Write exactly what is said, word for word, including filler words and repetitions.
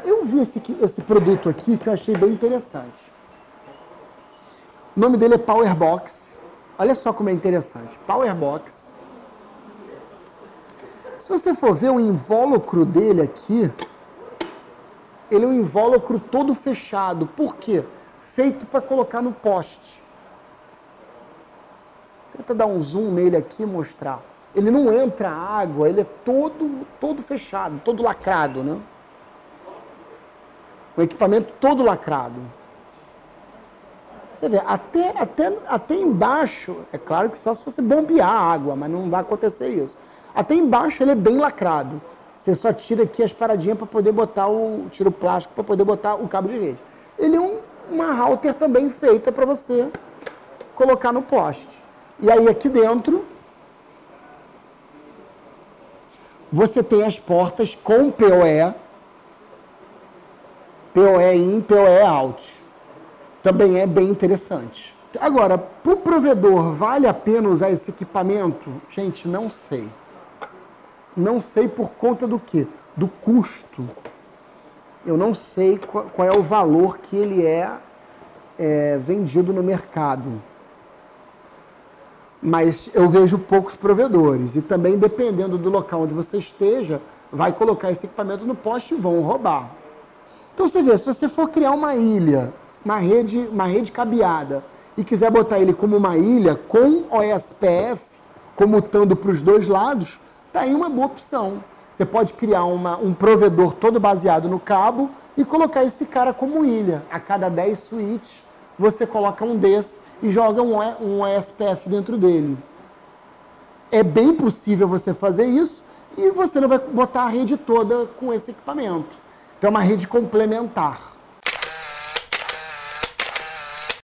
eu vi esse, esse produto aqui que eu achei bem interessante. O nome dele é Powerbox. Olha só como é interessante. Powerbox. Se você for ver o invólucro dele aqui, ele é um invólucro todo fechado. Por quê? Feito para colocar no poste. Tenta dar um zoom nele aqui e mostrar. Ele não entra água, ele é todo, todo fechado, todo lacrado, né? O equipamento todo lacrado. Você vê, até, até, até embaixo, é claro que só se você bombear a água, mas não vai acontecer isso. Até embaixo ele é bem lacrado. Você só tira aqui as paradinhas para poder botar o... tira o plástico para poder botar o cabo de rede. Ele é um, uma halter também feita para você colocar no poste. E aí aqui dentro, você tem as portas com P O E, P O E in, P O E out. Também é bem interessante. Agora, para o provedor, vale a pena usar esse equipamento? Gente, não sei. Não sei por conta do quê? Do custo. Eu não sei qual, qual é o valor que ele é, é vendido no mercado. Mas eu vejo poucos provedores. E também, dependendo do local onde você esteja, vai colocar esse equipamento no poste e vão roubar. Então você vê, se você for criar uma ilha, uma rede, uma rede cabeada, e quiser botar ele como uma ilha com O S P F, comutando para os dois lados, tá aí uma boa opção. Você pode criar uma, um provedor todo baseado no cabo e colocar esse cara como ilha. A cada dez switches, você coloca um desse e joga um, um O S P F dentro dele. É bem possível você fazer isso e você não vai botar a rede toda com esse equipamento. Então é uma rede complementar.